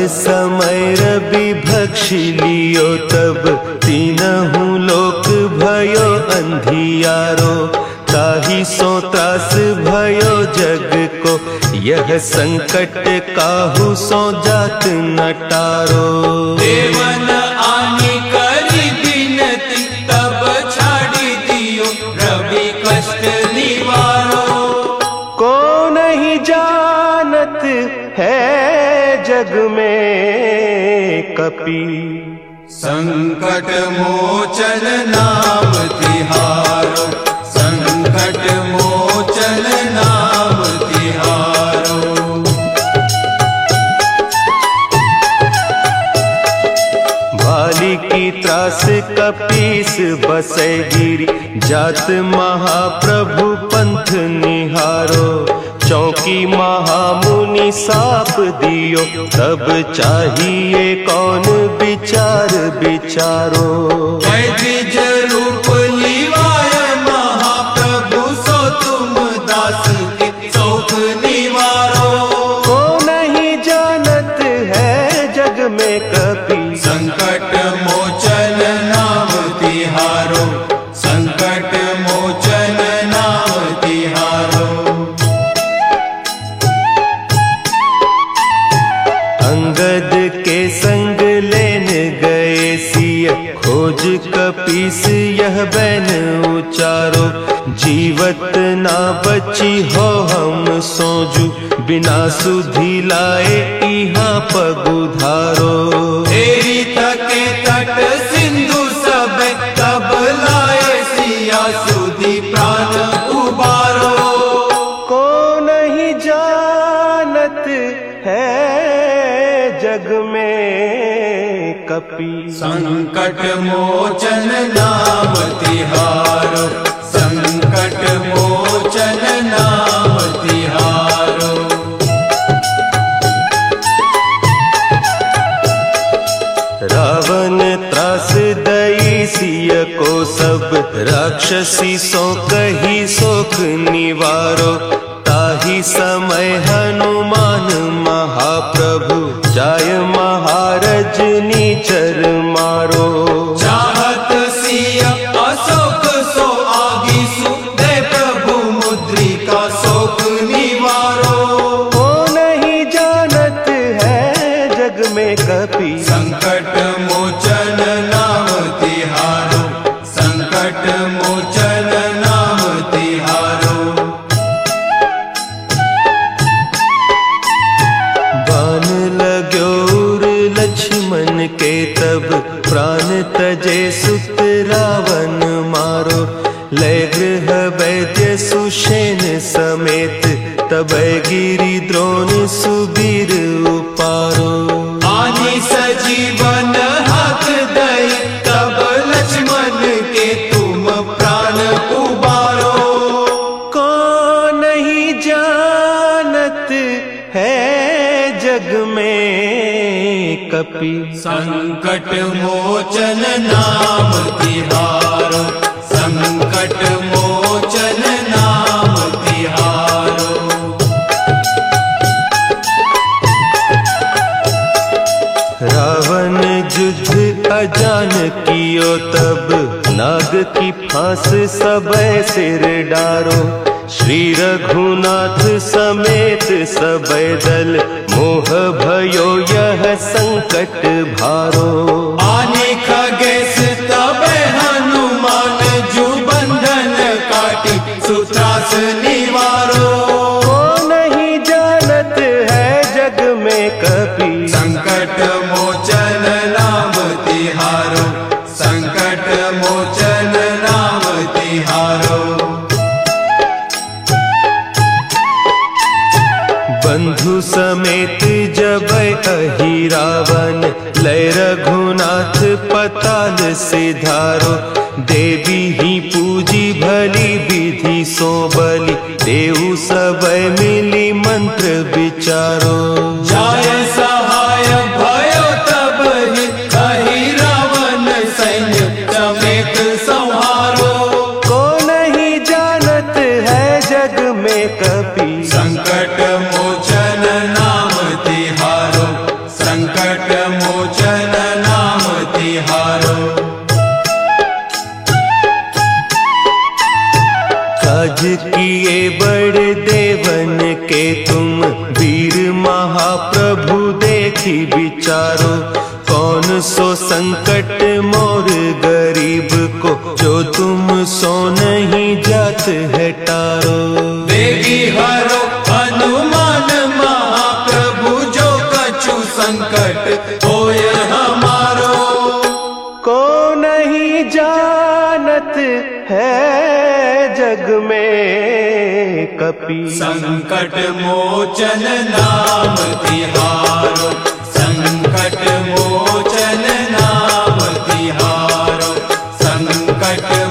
समय रवि भक्षी लियो तब तीनहु लोक भयो अंधियारो। ताहि सो त्रास भयो जग को यह संकट काहू सो जात न टारो। देवन आनी करी बिनती तब छाड़ी दियो रवि कष्ट निवारो। को नहीं जानत है जग में कपि संकट मोचन नाम तिहारो। संकट मोचन नाम तिहारो। भाली की त्रास कपीस बसै गिरी जात महाप्रभु पंथ निहारो। चौकी महामुनि साप दियो तब चाहिए कौन विचार विचारो। द्विज रूप लिवाय महाप्रभु सो तुम दास के शोक निवारो। को नहीं जानत है जग में कपि संकट मोचन नाम तिहारो। संकट मोचन नाम तिहारो। अंगद के संग लेन गए सिय खोज कपीस यह बैन उचारो। जीवत ना बची हो हम सोजू बिना सुधि लाए इहाँ पगुधारो। तेरी थके तट सिंधु सब तब लाए सिया सुधि प्राण उबारो। को नहीं जानत है जग में कपि संकट मोचन नाम तिहारो। संकट मोचन नाम तिहारो। रावण त्रास दई सिय को सब राक्षसी सो कही सोख निवारो। ताहि समय हनुमान महाप्रभु जाय महारज नीचर मारो। चाहत सिया अशोक सो आगी सु दे प्रभु मुद्रिका शोक निवारो। को नहीं जानत है जग में कपि संकट मोचन नाम तिहारो। संकट मोचन नाम तिहारो। बान लाग्यो उर लक्ष्मण के तब प्राण तजे सुत रावण मारो। लय गृह वैद्य सुषेण समेत तब गिरि द्रोण सुबीर उपारो। आनी सजीवन हाथ दई तब लक्ष्मण के तुम प्राण उबारो। को नहीं जानत है जग में कपि संकट मोचन नाम तिहारो। संकट मोचन नाम तिहारो। रावण युद्ध अजान कियो तब नाग की फांस सबे सिर डारो। श्री रघुनाथ समेत सबे दल मोह भयो यह संकट भारो। आने खगेश तबे हनुमान जू बंधन काटी सुत्रास निवारो। को नहीं जानत है जग में कपि संकट मोचन नाम तिहारो। संकट मोचन नाम तिहारो। बंधु समेत जब अहि रावण लय रघुनाथ पताल सिधारो। देवी ही पूजी भली विधि सो बलि देहु सब मिली मंत्र विचारो। जाय सहाय भयो तब ही अहि रावण सैन्य समेत संहारो। को नहीं जानत है जग में कपि संकट मोचन नाम तिहारो। संकट राज किए बड़े देवन के तुम, वीर महाप्रभु देखी विचारो। कौन सो संकट मोर गरीब को, जो तुम सो नहीं जात है टारो। बेगी हरो हनुमान महाप्रभु, जो कछु संकट होय हमारो। को नहीं जानत है जग में कपि, संकट मोचन नाम तिहारो। संकट मोचन नाम तिहारो। संकट